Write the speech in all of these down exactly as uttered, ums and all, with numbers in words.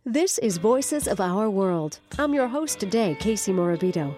This is Voices of Our World. I'm your host today, Casey Morabito.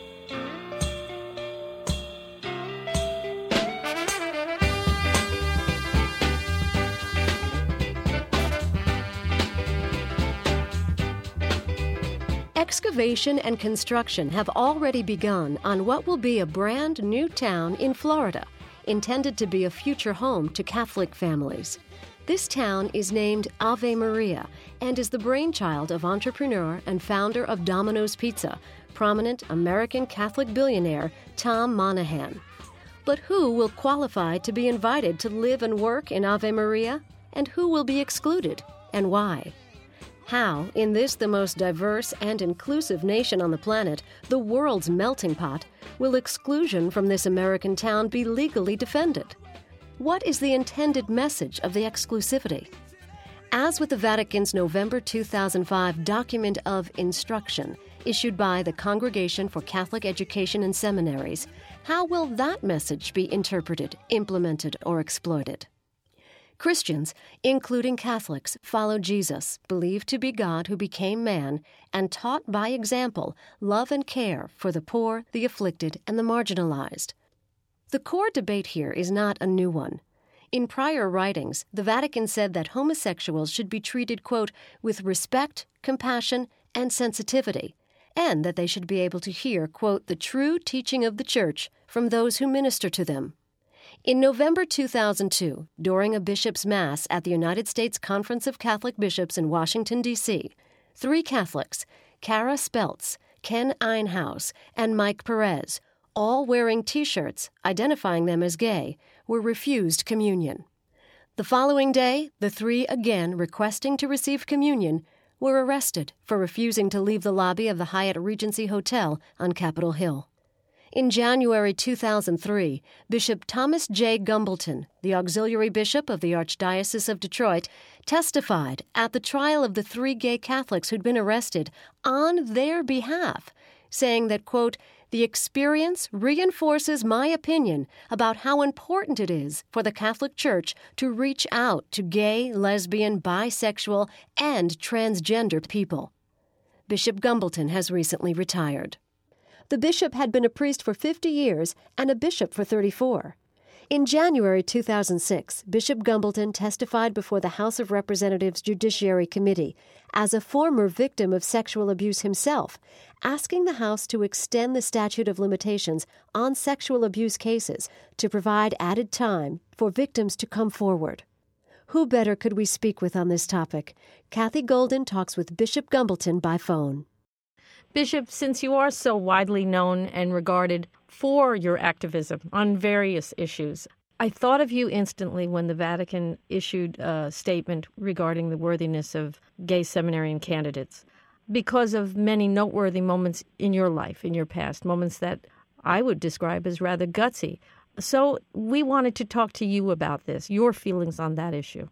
Excavation and construction have already begun on what will be a brand new town in Florida, intended to be a future home to Catholic families. This town is named Ave Maria and is the brainchild of entrepreneur and founder of Domino's Pizza, prominent American Catholic billionaire Tom Monahan. But who will qualify to be invited to live and work in Ave Maria? And who will be excluded, and why? How, in this the most diverse and inclusive nation on the planet, the world's melting pot, will exclusion from this American town be legally defended? What is the intended message of the exclusivity? As with the Vatican's November two thousand five Document of Instruction, issued by the Congregation for Catholic Education and Seminaries, how will that message be interpreted, implemented, or exploited? Christians, including Catholics, follow Jesus, believed to be God who became man, and taught by example love and care for the poor, the afflicted, and the marginalized. The core debate here is not a new one. In prior writings, the Vatican said that homosexuals should be treated, quote, with respect, compassion, and sensitivity, and that they should be able to hear, quote, the true teaching of the Church from those who minister to them. In November two thousand two, during a bishop's mass at the United States Conference of Catholic Bishops in Washington, D C, three Catholics, Kara Speltz, Ken Einhaus, and Mike Perez, all wearing T-shirts identifying them as gay, were refused communion. The following day, the three, again requesting to receive communion, were arrested for refusing to leave the lobby of the Hyatt Regency Hotel on Capitol Hill. In January two thousand three, Bishop Thomas J. Gumbleton, the auxiliary bishop of the Archdiocese of Detroit, testified at the trial of the three gay Catholics who'd been arrested on their behalf, saying that, quote, the experience reinforces my opinion about how important it is for the Catholic Church to reach out to gay, lesbian, bisexual, and transgender people. Bishop Gumbleton has recently retired. The bishop had been a priest for fifty years and a bishop for thirty-four. In January two thousand six, Bishop Gumbleton testified before the House of Representatives Judiciary Committee as a former victim of sexual abuse himself, asking the House to extend the statute of limitations on sexual abuse cases to provide added time for victims to come forward. Who better could we speak with on this topic? Kathy Golden talks with Bishop Gumbleton by phone. Bishop, since you are so widely known and regarded for your activism on various issues, I thought of you instantly when the Vatican issued a statement regarding the worthiness of gay seminarian candidates because of many noteworthy moments in your life, in your past, moments that I would describe as rather gutsy. So we wanted to talk to you about this, your feelings on that issue.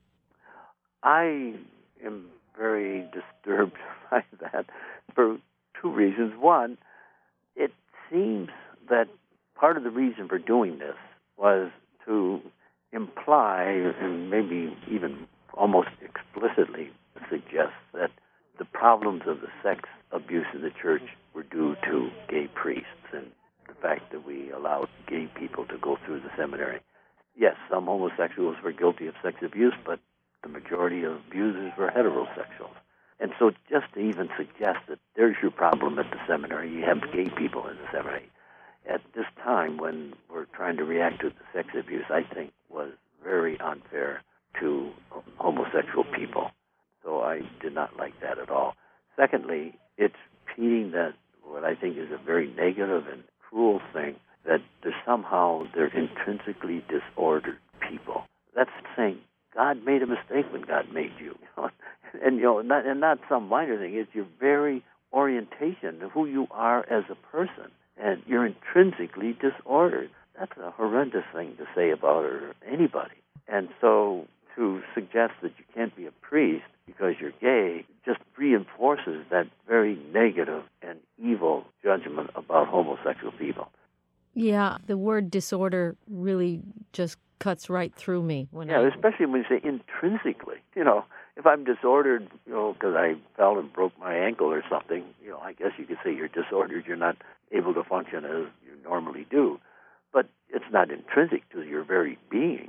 I am very disturbed by that for two reasons. One, it seems that part of the reason for doing this was to imply, and maybe even almost explicitly suggest, that the problems of the sex abuse in the church were due to gay priests and the fact that we allowed gay people to go through the seminary. Yes, some homosexuals were guilty of sex abuse, but the majority of abusers were heterosexuals. And so just to even suggest that there's your problem at the seminary, you have gay people in the seminary, at this time when we're trying to react to the sex abuse, I think was very unfair to homosexual people. So I did not like that at all. Secondly, it's repeating that what I think is a very negative and cruel thing, that they're somehow they're intrinsically disordered people. That's saying God made a mistake when God made you. you know? And you know, not, and not some minor thing. It's your very orientation of who you are as a person, and you're intrinsically disordered. That's a horrendous thing to say about or anybody. And so to suggest that you can't be a priest because you're gay just reinforces that very negative and evil judgment about homosexual people. Yeah, the word disorder really just cuts right through me. When yeah, I... especially when you say intrinsically. You know, if I'm disordered, you know, because I fell and broke my ankle or something, you know, I guess you could say you're disordered. You're not able to function as you normally do. But it's not intrinsic to your very being.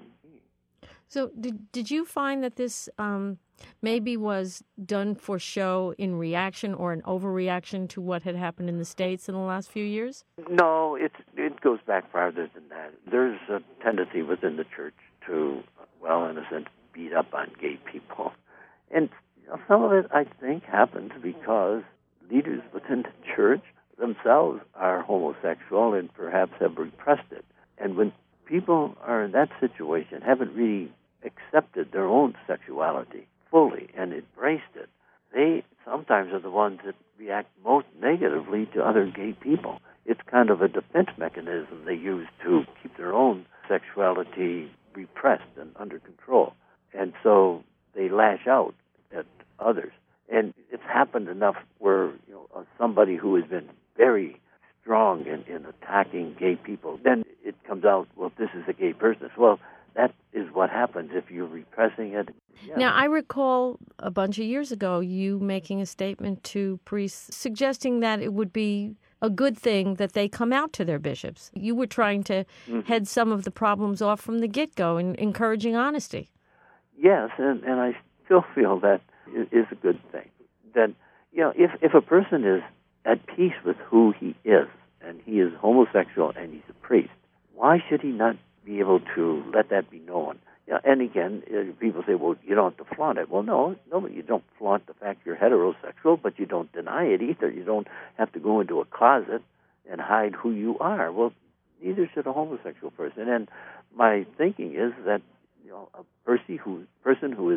So did did you find that this um, maybe was done for show in reaction or an overreaction to what had happened in the States in the last few years? No, it's, it goes back farther than that. There's a tendency within the church to, well, in a sense, beat up on gay people. And you know, some of it, I think, happens because leaders within the church themselves are homosexual and perhaps have repressed it. And when people are in that situation, haven't really accepted their own sexuality fully and embraced it, they sometimes are the ones that react most negatively to other gay people. It's kind of a defense mechanism they use to keep their own sexuality repressed and under control. And so they lash out at others. And it's happened enough where, you know, uh, somebody who has been very strong in, in attacking gay people, then it comes out, well, this is a gay person. Well, that is what happens if you're repressing it. Yeah. Now, I recall a bunch of years ago you making a statement to priests suggesting that it would be a good thing that they come out to their bishops. You were trying to mm-hmm. head some of the problems off from the get-go and encouraging honesty. Yes, and, and I still feel that is a good thing. That, you know, if, if a person is at peace with who he is, and he is homosexual and he's a priest, why should he not be able to let that be known? You know, and again, people say, well, you don't have to flaunt it. Well, no, no, you don't flaunt the fact you're heterosexual, but you don't deny it either. You don't have to go into a closet and hide who you are. Well, neither should a homosexual person. And my thinking is that, you know, a person who, person who is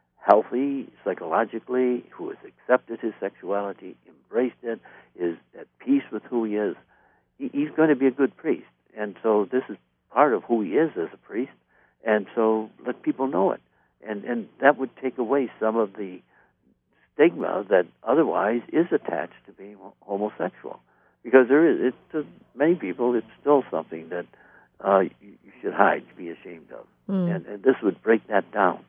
healthy psychologically, who has accepted his sexuality, embraced it, is at peace with who he is, he, he's going to be a good priest. And so this is part of who he is as a priest. And so let people know it. And and that would take away some of the stigma that otherwise is attached to being homosexual. Because there is, it, to many people, it's still something that uh, you, you should hide, be ashamed of. Mm. And, and this would break that down.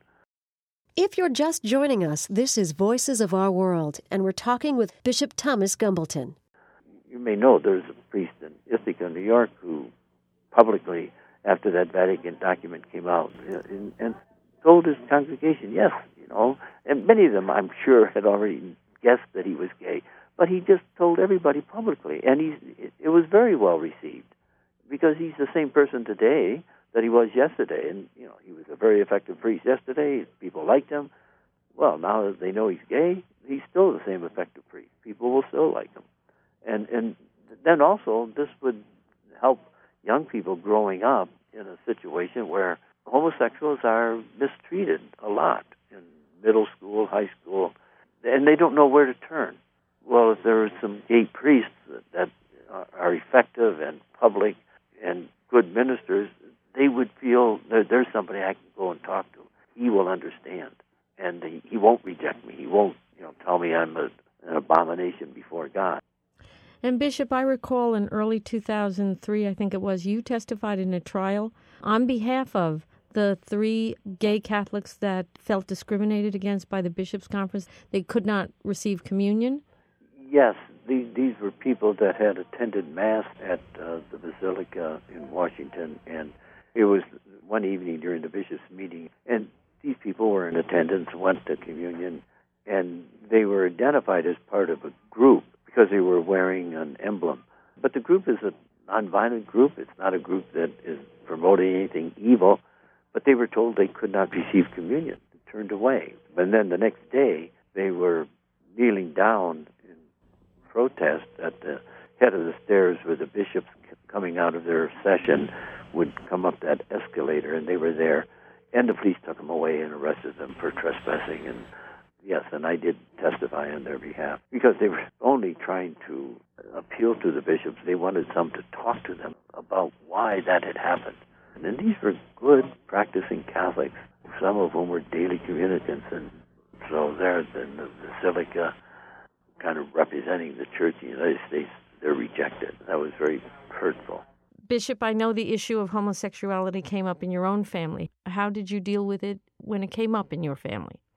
If you're just joining us, this is Voices of Our World, and we're talking with Bishop Thomas Gumbleton. You may know there's a priest in Ithaca, New York, who publicly, after that Vatican document came out, and, and told his congregation, yes, you know, and many of them, I'm sure, had already guessed that he was gay, but he just told everybody publicly, and he's, it, it was very well received, because he's the same person today that he was yesterday, and, you know, he was a very effective priest yesterday, people liked him. Well, now that they know he's gay, he's still the same effective priest. People will still like him. And and then also, this would help young people growing up in a situation where homosexuals are mistreated a lot in middle school, high school, and they don't know where to turn. Well, if there are some gay priests that, that are effective and public and good ministers, they would feel that there's somebody I can go and talk to. He will understand, and he, he won't reject me. He won't, you know, tell me I'm a, an abomination before God. And Bishop, I recall in early two thousand three, I think it was, you testified in a trial on behalf of the three gay Catholics that felt discriminated against by the Bishops' Conference. They could not receive communion. Yes, these, these were people that had attended Mass at uh, the Basilica in Washington, and it was one evening during the Bishops' meeting, and these people were in attendance, went to communion, and they were identified as part of a group because they were wearing an emblem. But the group is a nonviolent group. It's not a group that is promoting anything evil, but they were told they could not receive communion, turned away. And then the next day, they were kneeling down in protest at the head of the stairs where the bishops coming out of their session would come up that escalator, and they were there. And the police took them away and arrested them for trespassing. And yes, and I did testify on their behalf because they were only trying to appeal to the bishops. They wanted some to talk to them about why that had happened. And these were good, practicing Catholics, some of whom were daily communicants. And so they're in the Basilica, kind of representing the Church in the United States. They're rejected. That was very hurtful. Bishop, I know the issue of homosexuality came up in your own family. How did you deal with it when it came up in your family?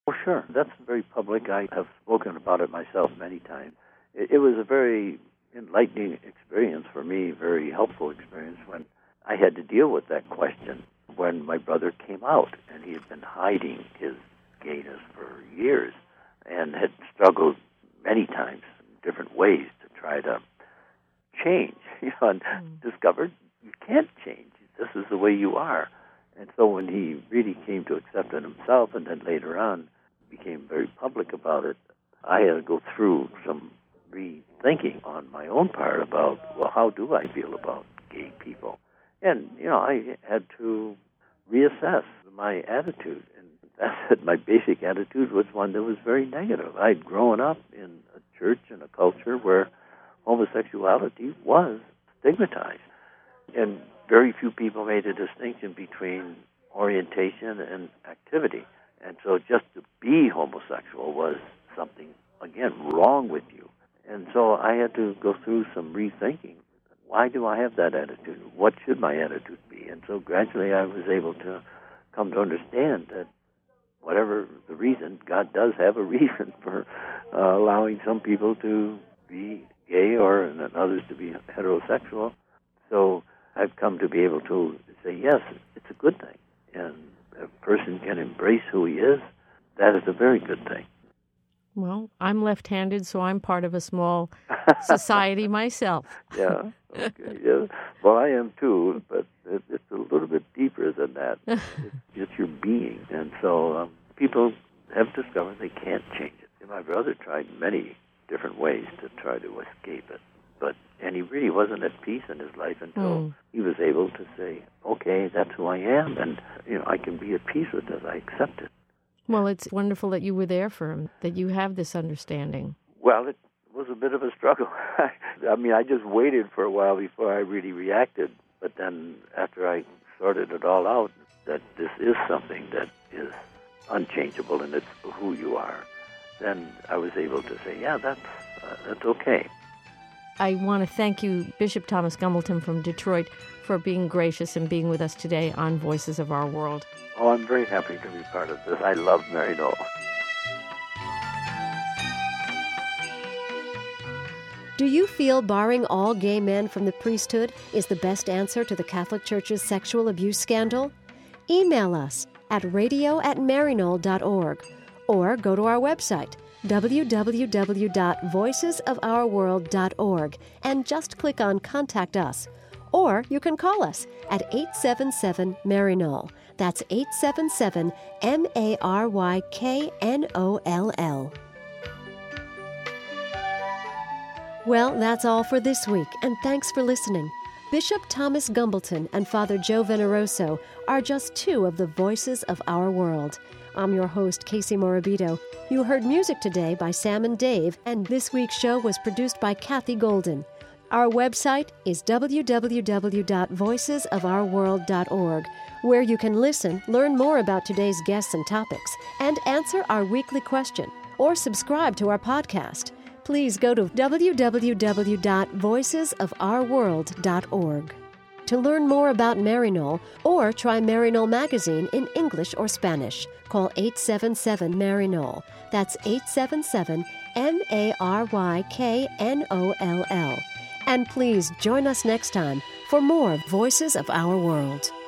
Oh, sure. That's very public. I have spoken about it myself many times. It, it was a very enlightening experience for me, very helpful experience when I had to deal with that question when my brother came out, and he had been hiding his gayness for years and had struggled many times in different ways to try to change, you know, and mm. discovered you can't change. This is the way you are. And so when he really came to accept it himself, and then later on became very public about it, I had to go through some rethinking on my own part about, well, how do I feel about gay people? And, you know, I had to reassess my attitude. And that's it. My basic attitude was one that was very negative. I'd grown up in a church and a culture where homosexuality was stigmatized. And very few people made a distinction between orientation and activity. And so just to be homosexual was something, again, wrong with you. And so I had to go through some rethinking. Why do I have that attitude? What should my attitude be? And so gradually I was able to come to understand that whatever the reason, God does have a reason for uh, allowing some people to be gay or and others to be heterosexual. So I've come to be able to say, yes, it's a good thing. And a person can embrace who he is. That is a very good thing. Well, I'm left-handed, so I'm part of a small society myself. Yeah, okay, yeah. Well, I am too, but it, it's a little bit deeper than that. It's, it's your being. And so um, people have discovered they can't change it. And my brother tried many different ways to try to escape it. But and he really wasn't at peace in his life until mm. he was able to say, okay, that's who I am, and you know I can be at peace with it. I accept it. Well, it's wonderful that you were there for him, that you have this understanding. Well, it was a bit of a struggle. I mean, I just waited for a while before I really reacted. But then after I sorted it all out, that this is something that is unchangeable and it's who you are, then I was able to say, yeah, that's, uh, that's okay. I want to thank you, Bishop Thomas Gumbleton from Detroit, for being gracious and being with us today on Voices of Our World. Oh, I'm very happy to be part of this. I love Maryknoll. Do you feel barring all gay men from the priesthood is the best answer to the Catholic Church's sexual abuse scandal? Email us at radio at maryknoll dot org or go to our website, w w w dot voices of our world dot org, and just click on Contact Us. Or you can call us at eight seven seven Maryknoll. That's eight seven seven M A R Y K N O L L. Well, that's all for this week, and thanks for listening. Bishop Thomas Gumbleton and Father Joe Veneroso are just two of the voices of our world. I'm your host, Casey Morabito. You heard music today by Sam and Dave, and this week's show was produced by Kathy Golden. Our website is w w w dot voices of our world dot org, where you can listen, learn more about today's guests and topics, and answer our weekly question, or subscribe to our podcast. Please go to w w w dot voices of our world dot org. To learn more about Maryknoll, or try Maryknoll Magazine in English or Spanish, call eight seven seven Maryknoll. That's eight seven seven M A R Y K N O L L. And please join us next time for more Voices of Our World.